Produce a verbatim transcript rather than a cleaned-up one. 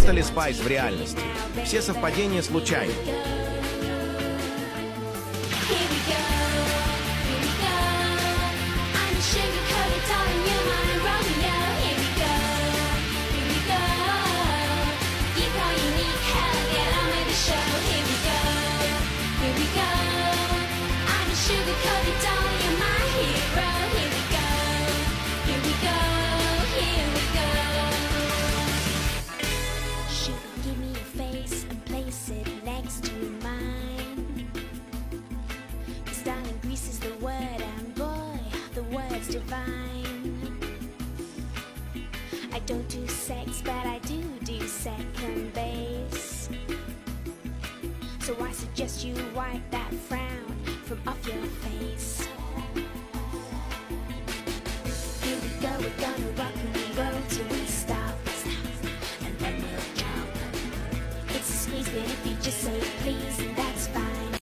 Тотали Спайс в реальности. Все совпадения случайны. Divine. I don't do sex, but I do do second base. So I suggest you wipe that frown from off your face. Here we go, we're gonna rock and roll till we stop, and then we'll jump. It's a squeeze, but if you just say please.